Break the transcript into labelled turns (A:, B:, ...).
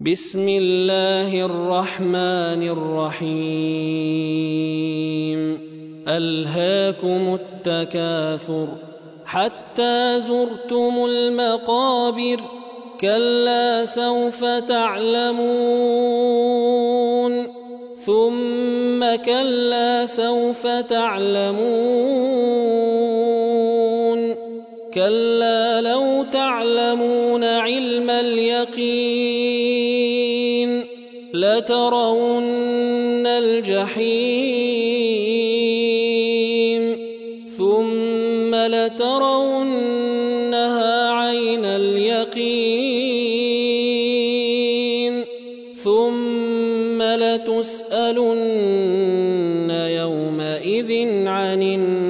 A: بسم الله الرحمن الرحيم ألهاكم التكاثر حتى زرتم المقابر كلا سوف تعلمون ثم كلا سوف تعلمون كلا لو تعلمون علم اليقين لترون الجحيم ثم لترونها عين اليقين ثم لتسألن يومئذ عن النعيم